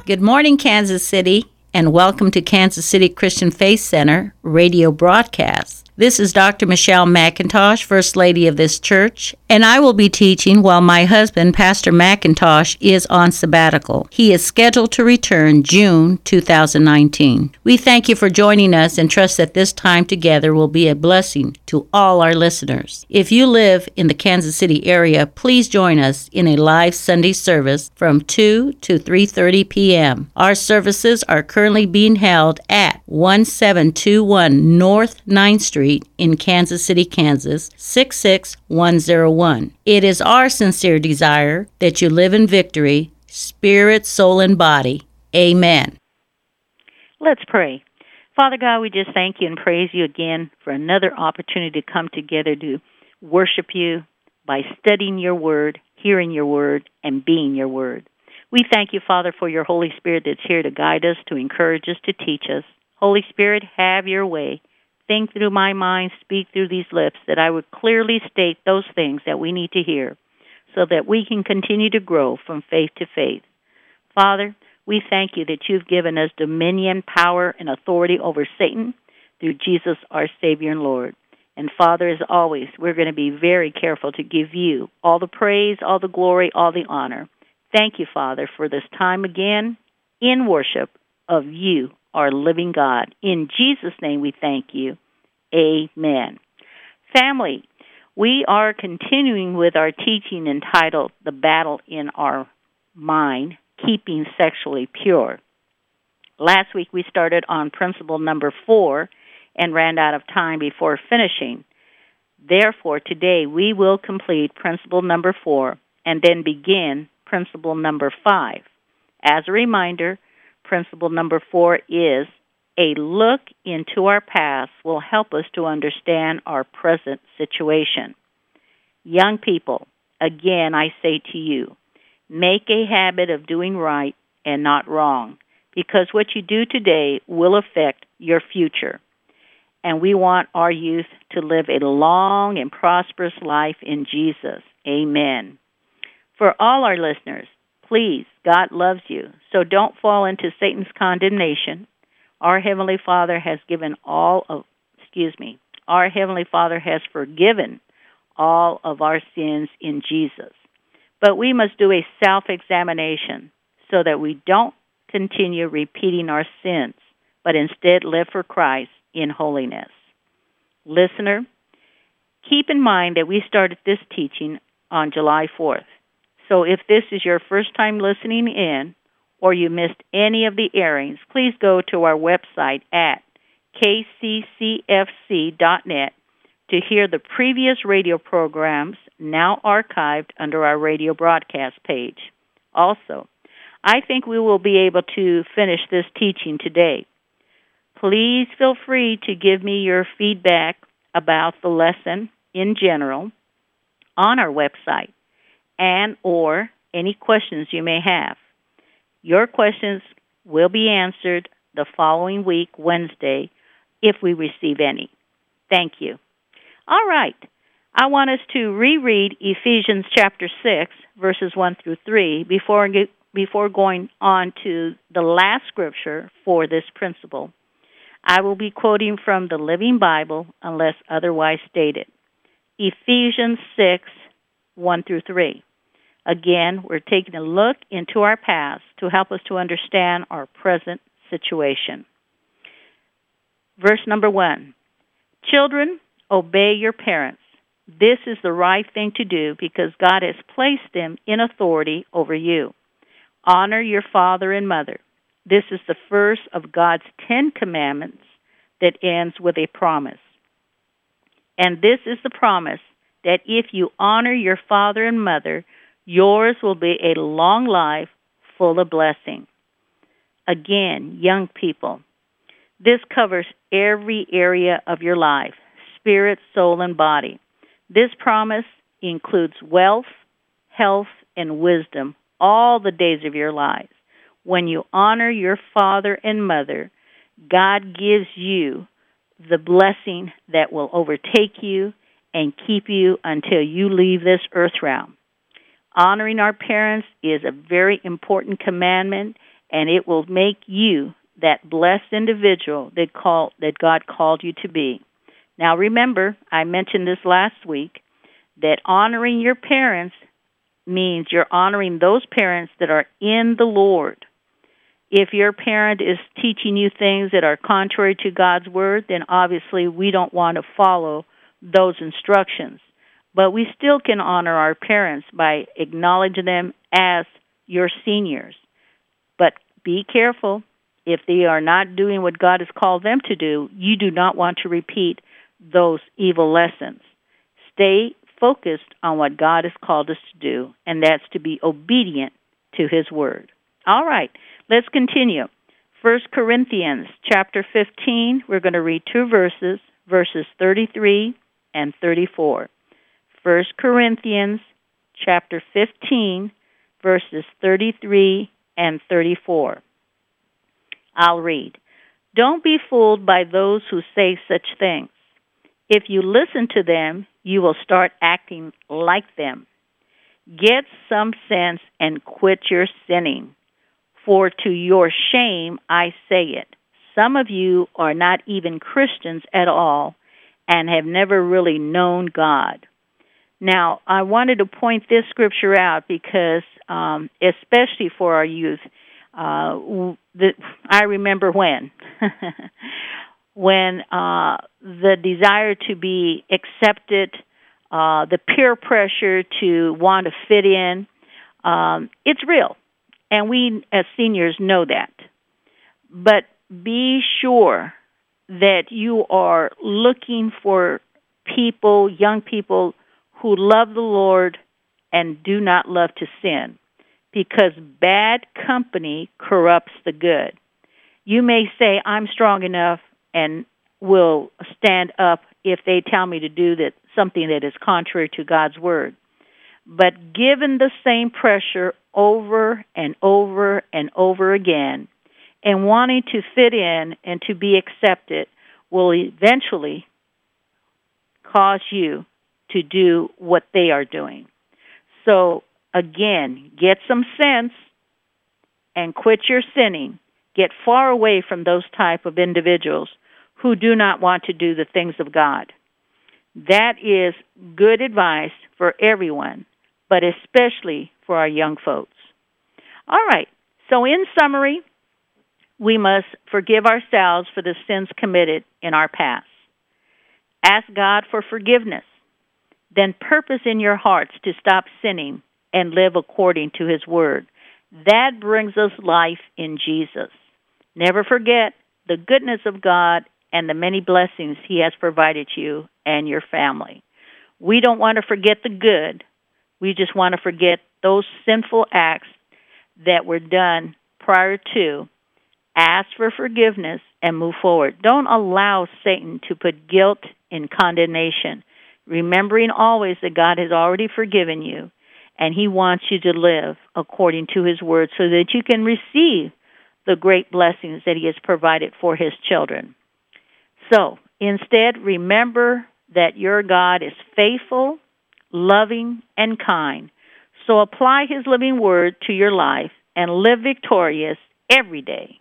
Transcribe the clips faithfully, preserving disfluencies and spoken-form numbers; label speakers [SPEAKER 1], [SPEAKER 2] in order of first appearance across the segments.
[SPEAKER 1] Good morning, Kansas City, and welcome to Kansas City Christian Faith Center radio broadcast. This is Doctor Michelle McIntosh, First Lady of this church, and I will be teaching while my husband, Pastor McIntosh, is on sabbatical. He is scheduled to return June two thousand nineteen. We thank you for joining us and trust that this time together will be a blessing to all our listeners. If you live in the Kansas City area, please join us in a live Sunday service from two to three thirty p.m. Our services are currently being held at one seven two one North ninth Street in Kansas City, Kansas, six six one zero one. It is our sincere desire that you live in victory, spirit, soul, and body. Amen.
[SPEAKER 2] Let's pray. Father God, we just thank you and praise you again for another opportunity to come together to worship you by studying your word, hearing your word, and being your word. We thank you, Father, for your Holy Spirit that's here to guide us, to encourage us, to teach us. Holy Spirit, have your way. Think through my mind, speak through these lips, that I would clearly state those things that we need to hear so that we can continue to grow from faith to faith. Father, we thank you that you've given us dominion, power, and authority over Satan through Jesus, our Savior and Lord. And Father, as always, we're going to be very careful to give you all the praise, all the glory, all the honor. Thank you, Father, for this time again in worship of you, our living God. In Jesus' name we thank you. Amen. Family, we are continuing with our teaching entitled The Battle in Our Mind, Keeping Sexually Pure. Last week we started on principle number four and ran out of time before finishing. Therefore, today we will complete principle number four and then begin principle number five. As a reminder, principle number four is a look into our past will help us to understand our present situation. Young people, again I say to you, make a habit of doing right and not wrong, because what you do today will affect your future. And we want our youth to live a long and prosperous life in Jesus. Amen. For all our listeners, please, God loves you, so don't fall into Satan's condemnation. Our Heavenly Father has given all of, excuse me, our Heavenly Father has forgiven all of our sins in Jesus. But we must do a self-examination so that we don't continue repeating our sins, but instead live for Christ in holiness. Listener, keep in mind that we started this teaching on July fourth. So if this is your first time listening in, or you missed any of the airings, please go to our website at k c c f c dot net to hear the previous radio programs now archived under our radio broadcast page. Also, I think we will be able to finish this teaching today. Please feel free to give me your feedback about the lesson in general on our website and or any questions you may have. Your questions will be answered the following week, Wednesday, if we receive any. Thank you. All right. I want us to reread Ephesians chapter six, verses one through three, before, before going on to the last scripture for this principle. I will be quoting from the Living Bible unless otherwise stated. Ephesians six, one through three. Again, we're taking a look into our past to help us to understand our present situation. Verse number one, children, obey your parents. This is the right thing to do because God has placed them in authority over you. Honor your father and mother. This is the first of God's Ten Commandments that ends with a promise. And this is the promise that if you honor your father and mother, yours will be a long life full of blessing. Again, young people, this covers every area of your life, spirit, soul, and body. This promise includes wealth, health, and wisdom all the days of your lives. When you honor your father and mother, God gives you the blessing that will overtake you and keep you until you leave this earth realm. Honoring our parents is a very important commandment, and it will make you that blessed individual that call that God called you to be. Now remember, I mentioned this last week, that honoring your parents means you're honoring those parents that are in the Lord. If your parent is teaching you things that are contrary to God's Word, then obviously we don't want to follow those instructions. But we still can honor our parents by acknowledging them as your seniors. But be careful. If they are not doing what God has called them to do, you do not want to repeat those evil lessons. Stay focused on what God has called us to do, and that's to be obedient to His Word. All right, let's continue. First Corinthians chapter fifteen, we're going to read two verses, verses thirty-three and thirty-four. First Corinthians chapter fifteen, verses thirty-three and thirty-four. I'll read. Don't be fooled by those who say such things. If you listen to them, you will start acting like them. Get some sense and quit your sinning. For to your shame I say it. Some of you are not even Christians at all and have never really known God. Now, I wanted to point this scripture out because, um, especially for our youth, uh, the, I remember when, when uh, the desire to be accepted, uh, the peer pressure to want to fit in, um, it's real. And we as seniors know that. But be sure that you are looking for people, young people, who love the Lord and do not love to sin, because bad company corrupts the good. You may say, I'm strong enough and will stand up if they tell me to do that something that is contrary to God's Word. But given the same pressure over and over and over again, and wanting to fit in and to be accepted will eventually cause you to do what they are doing. So, again, get some sense and quit your sinning. Get far away from those type of individuals who do not want to do the things of God. That is good advice for everyone, but especially for our young folks. All right, so in summary, we must forgive ourselves for the sins committed in our past. Ask God for forgiveness. Then purpose in your hearts to stop sinning and live according to His Word. That brings us life in Jesus. Never forget the goodness of God and the many blessings He has provided you and your family. We don't want to forget the good. We just want to forget those sinful acts that were done prior to. Ask for forgiveness and move forward. Don't allow Satan to put guilt in condemnation, remembering always that God has already forgiven you, and He wants you to live according to His Word so that you can receive the great blessings that He has provided for His children. So, instead, remember that your God is faithful, loving, and kind. So apply His living Word to your life and live victorious every day.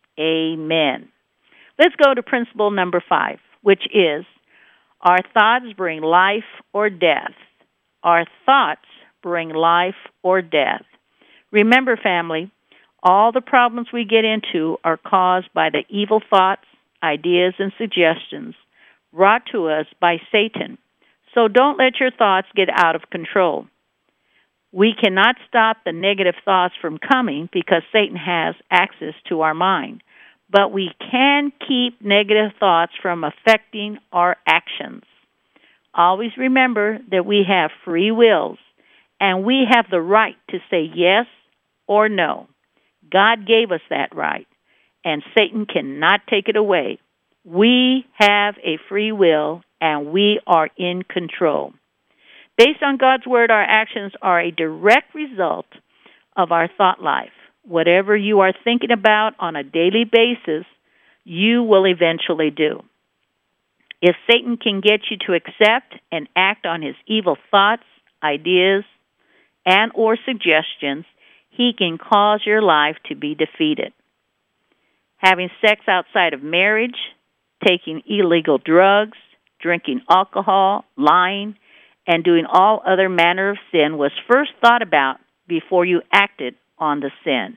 [SPEAKER 2] Amen. Let's go to principle number five, which is, our thoughts bring life or death. Our thoughts bring life or death. Remember, family, all the problems we get into are caused by the evil thoughts, ideas, and suggestions brought to us by Satan. So don't let your thoughts get out of control. We cannot stop the negative thoughts from coming because Satan has access to our mind. But we can keep negative thoughts from affecting our actions. Always remember that we have free wills, and we have the right to say yes or no. God gave us that right, and Satan cannot take it away. We have a free will, and we are in control. Based on God's Word, our actions are a direct result of our thought life. Whatever you are thinking about on a daily basis, you will eventually do. If Satan can get you to accept and act on his evil thoughts, ideas, and or suggestions, he can cause your life to be defeated. Having sex outside of marriage, taking illegal drugs, drinking alcohol, lying, and doing all other manner of sin was first thought about before you acted on the sin.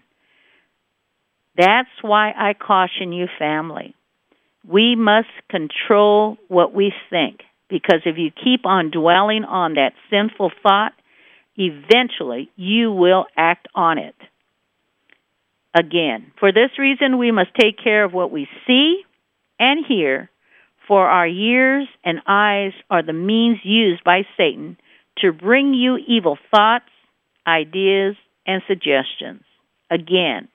[SPEAKER 2] That's why I caution you, family. We must control what we think, because if you keep on dwelling on that sinful thought, eventually you will act on it. Again, for this reason, we must take care of what we see and hear, for our ears and eyes are the means used by Satan to bring you evil thoughts, ideas, and suggestions. Again,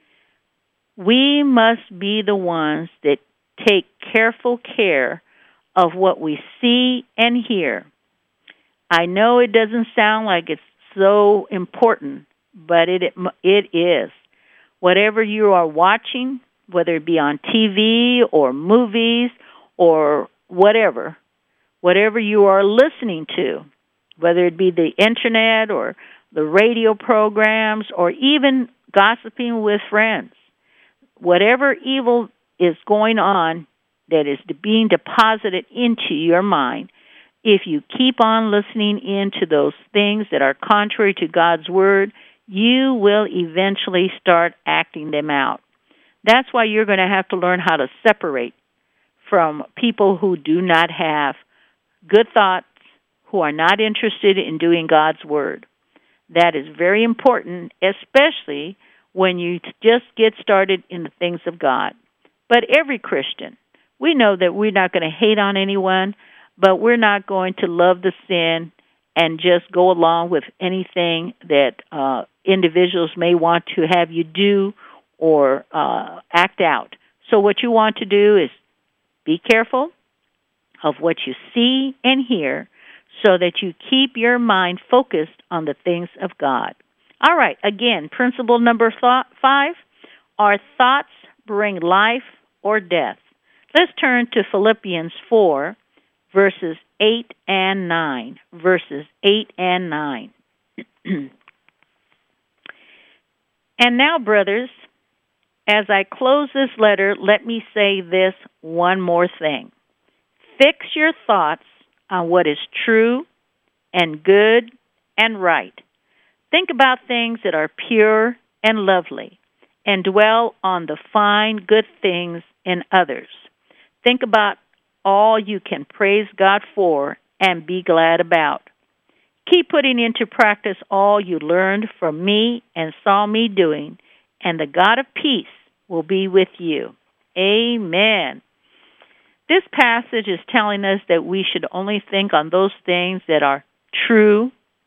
[SPEAKER 2] we must be the ones that take careful care of what we see and hear. I know it doesn't sound like it's so important, but it it, it is. Whatever you are watching, whether it be on T V or movies or whatever, whatever you are listening to, whether it be the internet or the radio programs or even gossiping with friends, whatever evil is going on that is being deposited into your mind, if you keep on listening into those things that are contrary to God's Word, you will eventually start acting them out. That's why you're going to have to learn how to separate from people who do not have good thoughts, who are not interested in doing God's Word. That is very important, especially when you just get started in the things of God. But every Christian, we know that we're not going to hate on anyone, but we're not going to love the sin and just go along with anything that uh, individuals may want to have you do or uh, act out. So what you want to do is be careful of what you see and hear so that you keep your mind focused on the things of God. All right, again, principle number th- five, our thoughts bring life or death. Let's turn to Philippians four, verses eight and nine. Verses eight and nine. And now, brothers, as I close this letter, let me say this one more thing. Fix your thoughts on what is true and good and right. Think about things that are pure and lovely, and dwell on the fine, good things in others. Think about all you can praise God for and be glad about. Keep putting into practice all you learned from me and saw me doing, and the God of peace will be with you. Amen. This passage is telling us that we should only think on those things that are true,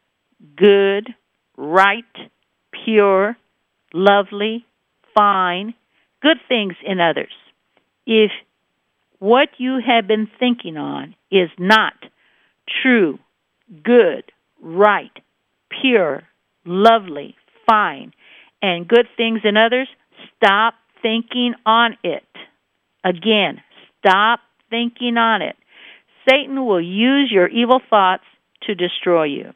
[SPEAKER 2] good, right, pure, lovely, fine, good things in others. If what you have been thinking on is not true, good, right, pure, lovely, fine, and good things in others, stop thinking on it. Again, stop thinking on it. Satan will use your evil thoughts to destroy you.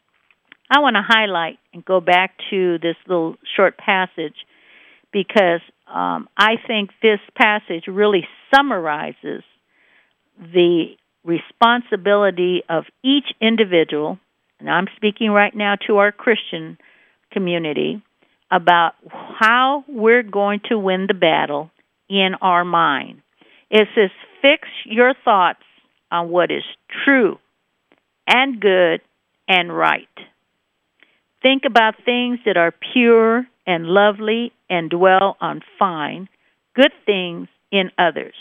[SPEAKER 2] I want to highlight and go back to this little short passage because um, I think this passage really summarizes the responsibility of each individual, and I'm speaking right now to our Christian community, about how we're going to win the battle in our mind. It says, fix your thoughts on what is true and good and right. Think about things that are pure and lovely and dwell on fine, good things in others.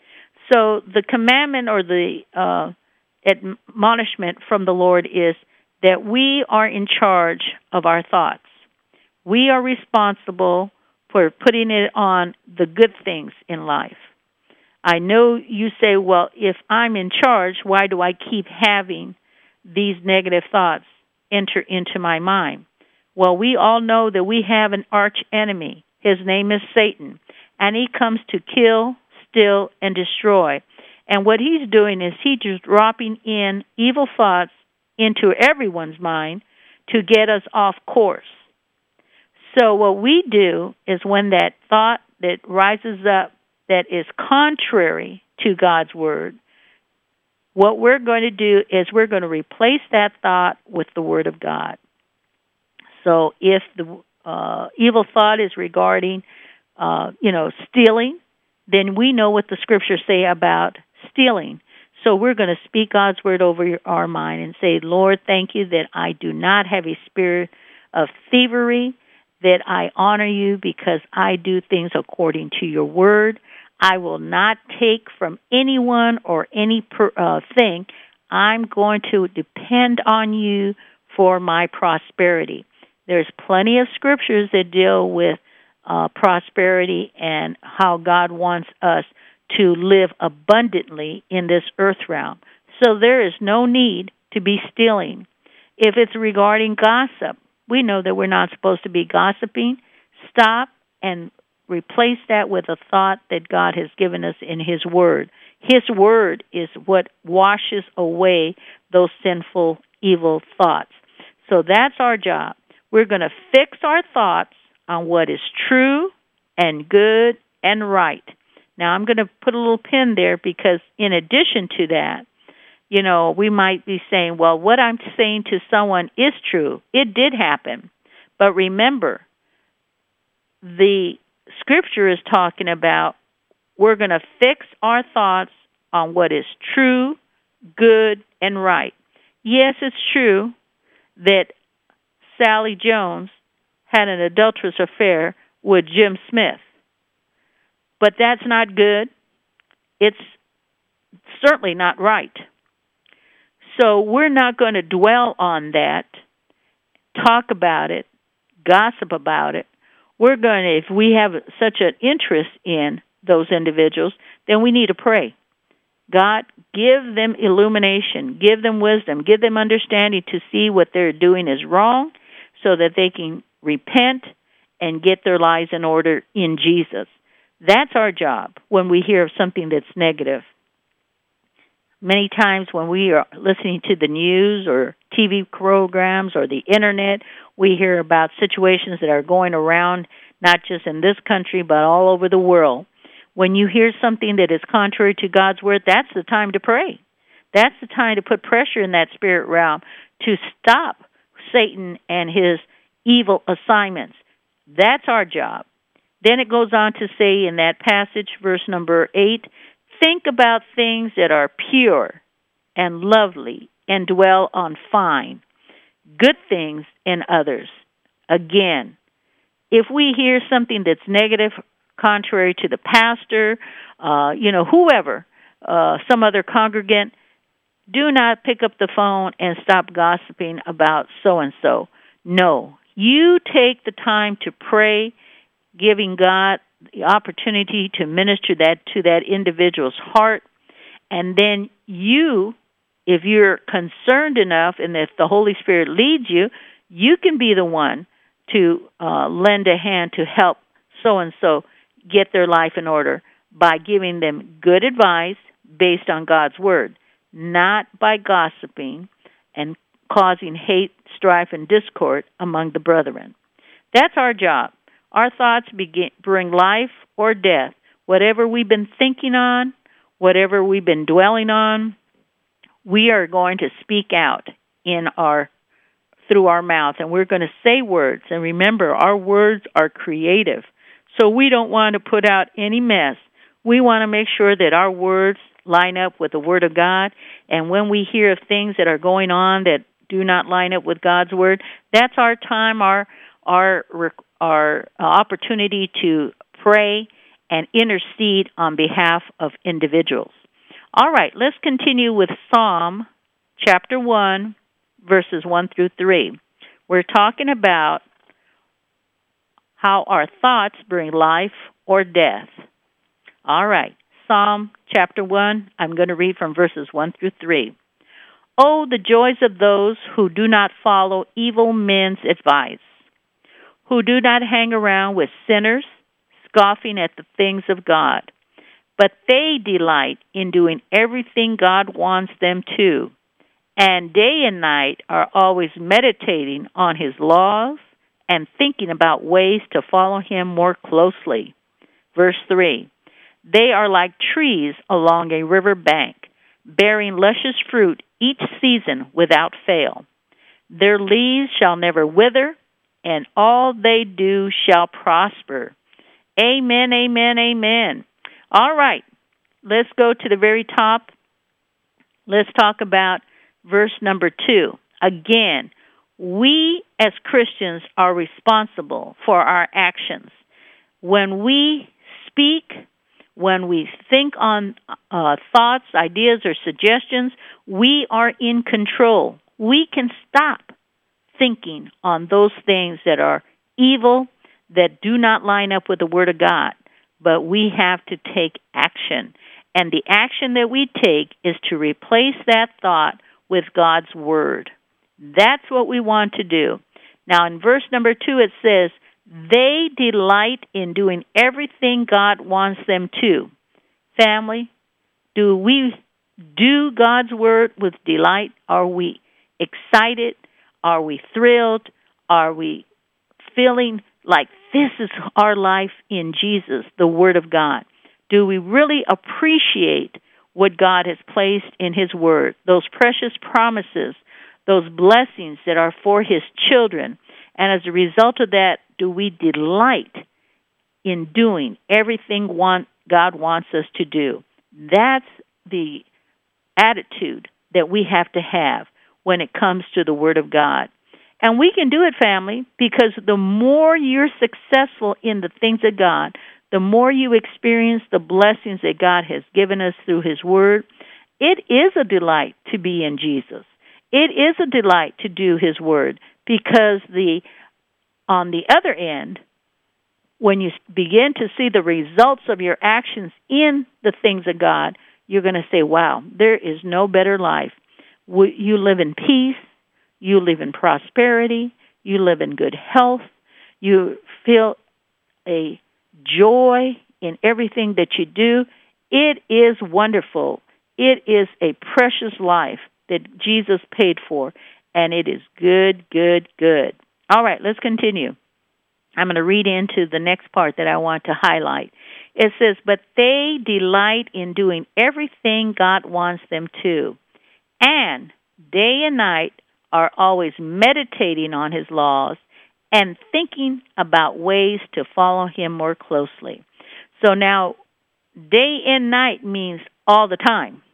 [SPEAKER 2] So the commandment or the uh, admonishment from the Lord is that we are in charge of our thoughts. We are responsible for putting it on the good things in life. I know you say, well, if I'm in charge, why do I keep having these negative thoughts enter into my mind? Well, we all know that we have an arch enemy. His name is Satan, and he comes to kill, steal, and destroy. And what he's doing is he's just dropping in evil thoughts into everyone's mind to get us off course. So what we do is when that thought that rises up that is contrary to God's Word, what we're going to do is we're going to replace that thought with the Word of God. So if the uh, evil thought is regarding, uh, you know, stealing, then we know what the Scriptures say about stealing. So we're going to speak God's Word over our mind and say, Lord, thank you that I do not have a spirit of thievery, that I honor you because I do things according to your Word. I will not take from anyone or any per, uh, thing. I'm going to depend on you for my prosperity. There's plenty of scriptures that deal with uh, prosperity and how God wants us to live abundantly in this earth realm. So there is no need to be stealing. If it's regarding gossip, we know that we're not supposed to be gossiping. Stop and replace that with a thought that God has given us in His Word. His Word is what washes away those sinful, evil thoughts. So that's our job. We're going to fix our thoughts on what is true and good and right. Now, I'm going to put a little pin there because in addition to that, you know, we might be saying, well, what I'm saying to someone is true. It did happen. But remember, the Scripture is talking about we're going to fix our thoughts on what is true, good, and right. Yes, it's true that Sally Jones had an adulterous affair with Jim Smith. But that's not good. It's certainly not right. So we're not going to dwell on that, talk about it, gossip about it. We're going to, if we have such an interest in those individuals, then we need to pray. God, give them illumination, give them wisdom, give them understanding to see what they're doing is wrong so that they can repent and get their lives in order in Jesus. That's our job when we hear of something that's negative. Many times when we are listening to the news or T V programs or the Internet, we hear about situations that are going around, not just in this country, but all over the world. When you hear something that is contrary to God's Word, that's the time to pray. That's the time to put pressure in that spirit realm to stop Satan and his evil assignments. That's our job. Then it goes on to say in that passage, verse number eight, think about things that are pure and lovely and dwell on fine, good things in others. Again, if we hear something that's negative, contrary to the pastor, uh, you know, whoever, uh, some other congregant, do not pick up the phone and stop gossiping about so-and-so. No, you take the time to pray, giving God the opportunity to minister that to that individual's heart, and then you, if you're concerned enough and if the Holy Spirit leads you, you can be the one to uh, lend a hand to help so-and-so get their life in order by giving them good advice based on God's Word, not by gossiping and causing hate, strife, and discord among the brethren. That's our job. Our thoughts begin, bring life or death. Whatever we've been thinking on, whatever we've been dwelling on, we are going to speak out in our through our mouth, and we're going to say words. And remember, our words are creative. So we don't want to put out any mess. We want to make sure that our words line up with the Word of God. And when we hear of things that are going on that do not line up with God's Word, that's our time, our our our opportunity to pray and intercede on behalf of individuals. All right, let's continue with Psalm chapter one, verses one through three. We're talking about how our thoughts bring life or death. All right, Psalm chapter one, I'm going to read from verses one through three. Oh, the joys of those who do not follow evil men's advice, who do not hang around with sinners, scoffing at the things of God, but they delight in doing everything God wants them to, and day and night are always meditating on His laws and thinking about ways to follow him more closely. Verse three, they are like trees along a river bank, bearing luscious fruit each season without fail. Their leaves shall never wither, and all they do shall prosper. Amen, amen, amen. All right, let's go to the very top. Let's talk about verse number two. Again, we as Christians are responsible for our actions. When we speak, when we think on uh, thoughts, ideas, or suggestions, we are in control. We can stop thinking on those things that are evil, that do not line up with the Word of God, but we have to take action. And the action that we take is to replace that thought with God's Word. That's what we want to do. Now, in verse number two, it says, they delight in doing everything God wants them to. Family, do we do God's Word with delight? Are we excited? Are we thrilled? Are we feeling like this is our life in Jesus, the Word of God? Do we really appreciate what God has placed in His Word, those precious promises, those blessings that are for His children? And as a result of that, do we delight in doing everything want, God wants us to do? That's the attitude that we have to have when it comes to the Word of God. And we can do it, family, because the more you're successful in the things of God, the more you experience the blessings that God has given us through His Word. It is a delight to be in Jesus. It is a delight to do His Word, because the on the other end, when you begin to see the results of your actions in the things of God, you're going to say, wow, there is no better life. You live in peace. You live in prosperity. You live in good health. You feel a joy in everything that you do. It is wonderful. It is a precious life that Jesus paid for, and it is good, good, good. All right, let's continue. I'm going to read into the next part that I want to highlight. It says, but they delight in doing everything God wants them to, and day and night are always meditating on His laws and thinking about ways to follow Him more closely. So now, day and night means all the time.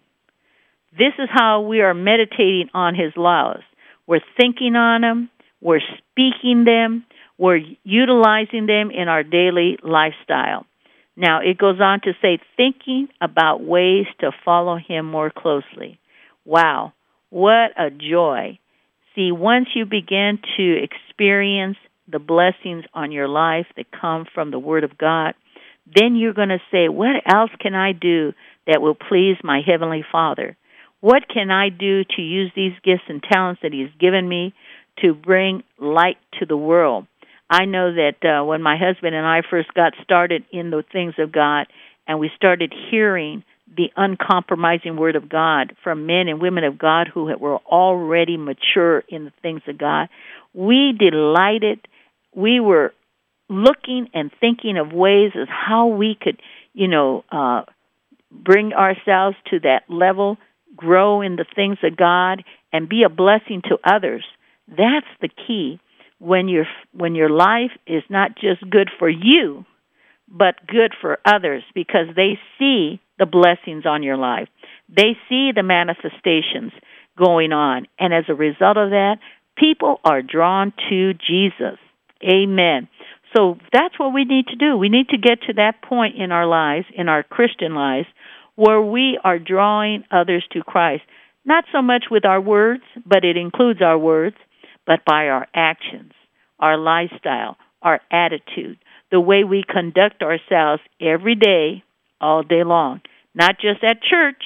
[SPEAKER 2] This is how we are meditating on His laws. We're thinking on them. We're speaking them. We're utilizing them in our daily lifestyle. Now, it goes on to say, thinking about ways to follow Him more closely. Wow, what a joy. See, once you begin to experience the blessings on your life that come from the Word of God, then you're going to say, what else can I do that will please my Heavenly Father? What can I do to use these gifts and talents that He's given me to bring light to the world? I know that uh, when my husband and I first got started in the things of God, and we started hearing the uncompromising Word of God from men and women of God who were already mature in the things of God, we delighted. We were looking and thinking of ways as how we could, you know, uh, bring ourselves to that level, grow in the things of God, and be a blessing to others. That's the key. When your when your life is not just good for you, but good for others, because they see the blessings on your life. They see the manifestations going on. And as a result of that, people are drawn to Jesus. Amen. So that's what we need to do. We need to get to that point in our lives, in our Christian lives, where we are drawing others to Christ. Not so much with our words, but it includes our words, but by our actions, our lifestyle, our attitude, the way we conduct ourselves every day, all day long. Not just at church,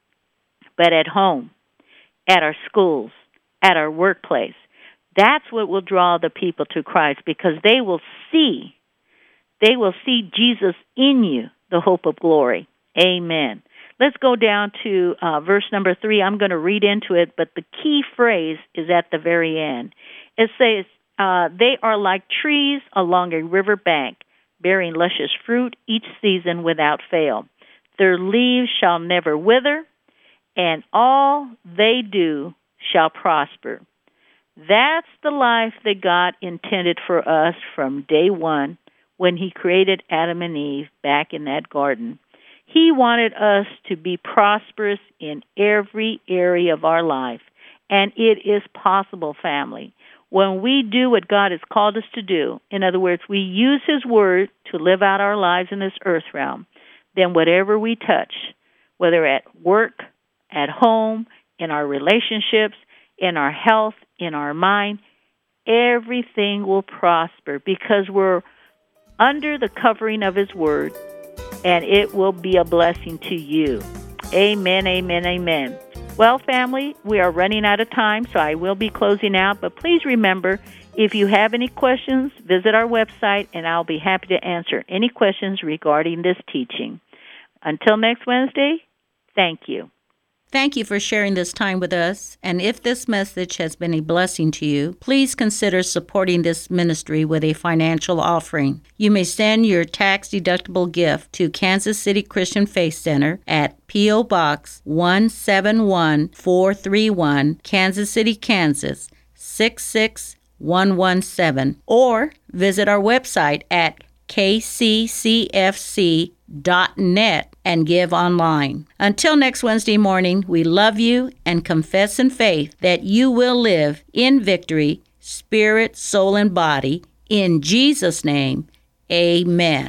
[SPEAKER 2] but at home, at our schools, at our workplace. That's what will draw the people to Christ, because they will see, they will see Jesus in you, the hope of glory. Amen. Let's go down to uh, verse number three. I'm going to read into it, but the key phrase is at the very end. It says, Uh, they are like trees along a river bank, bearing luscious fruit each season without fail. Their leaves shall never wither, and all they do shall prosper. That's the life that God intended for us from day one when He created Adam and Eve back in that garden. He wanted us to be prosperous in every area of our life, and it is possible, family. When we do what God has called us to do, in other words, we use His Word to live out our lives in this earth realm, then whatever we touch, whether at work, at home, in our relationships, in our health, in our mind, everything will prosper because we're under the covering of His Word, and it will be a blessing to you. Amen, amen, amen. Well, family, we are running out of time, so I will be closing out. But please remember, if you have any questions, visit our website, and I'll be happy to answer any questions regarding this teaching. Until next Wednesday, thank you.
[SPEAKER 1] Thank you for sharing this time with us. And if this message has been a blessing to you, please consider supporting this ministry with a financial offering. You may send your tax-deductible gift to Kansas City Christian Faith Center at P O. Box one seven one four three one, Kansas City, Kansas six six one one seven, or visit our website at k c c f c dot net and give online. Until next Wednesday morning, we love you and confess in faith that you will live in victory, spirit, soul, and body. In Jesus' name, amen.